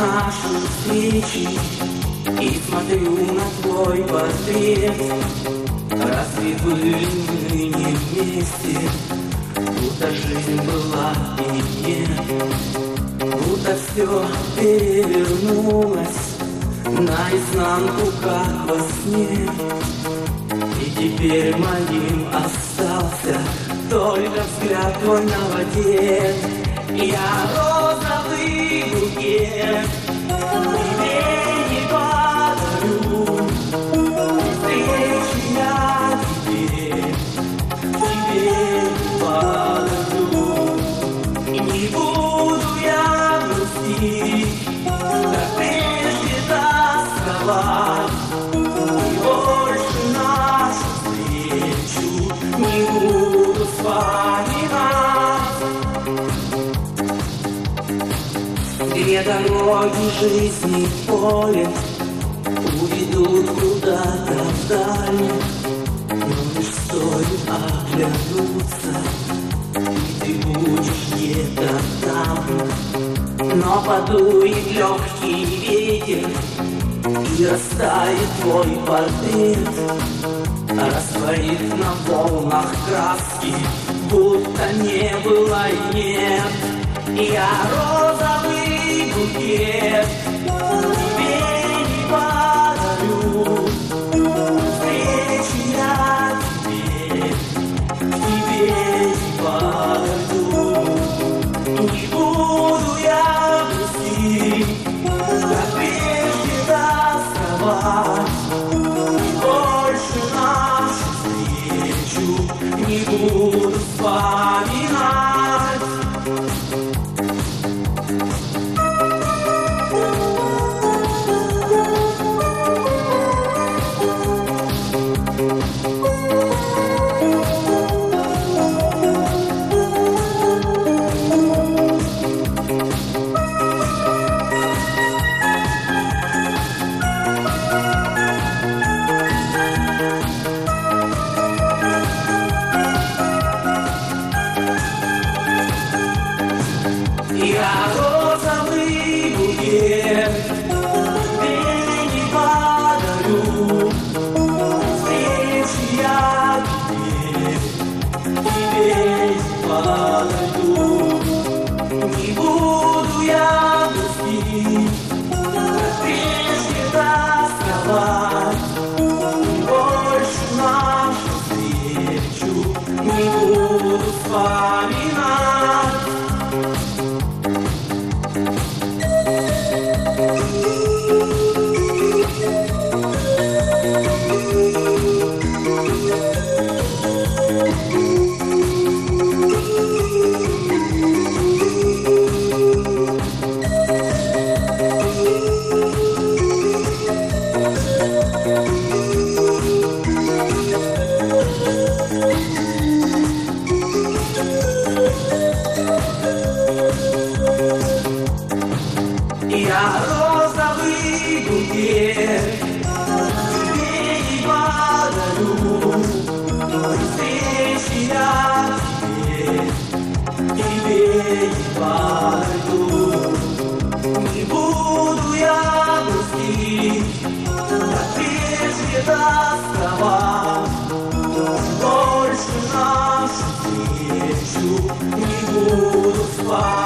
наши встречи и смотрю на твой портрет. Разве были мы не вместе? Будто жизнь была и нет, будто все перевернулось наизнанку, как во сне. И теперь моим остался только взгляд твой на воде. Я розовый букет тебе не подарю. Встречи я тебе не подарю. И не буду я грустить, как прежде тосковать. И больше нашу встречу не буду вспоминать. Две дороги жизни в поле уведут куда-то вдаль, но лишь стоит оглянуться, и ты будешь где-то там. Но подует легкий ветер, и растает твой портрет, растворит на волнах краски, будто не было и нет. Я розовый букет тебе не подарю. Встречи я тебе не подарю. Не буду я грустить, как прежде тосковать. И больше нашу встречу не буду вспоминать. Я розовый букет тебе не подарю. Встречи я тебе не подарю. Не буду я грустить, как прежде тосковать. Больше нашу встречу не буду вспоминать. Я розовый букет тебе не подарю. Встречи я тебе не подарю. Не буду я грустить, как прежде тосковать. Больше нашу встречу не буду вспоминать.